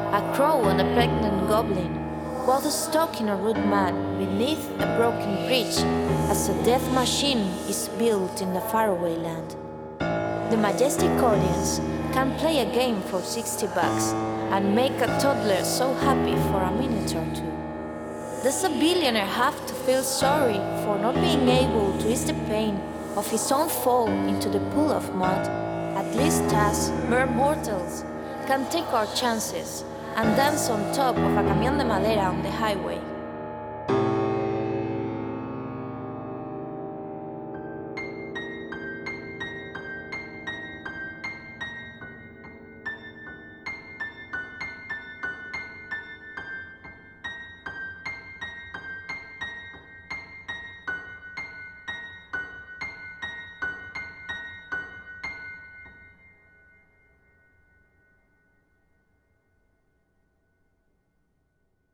a crow and a pregnant goblin, both stalking a rude man beneath a broken bridge as a death machine is built in a faraway land. The majestic audience can play a game for $60 and make a toddler so happy for a minute or two. Does a billionaire have to feel sorry for not being able to ease the pain of his own fall into the pool of mud? At least us, mere mortals, can take our chances and dance on top of a camión de madera on the highway.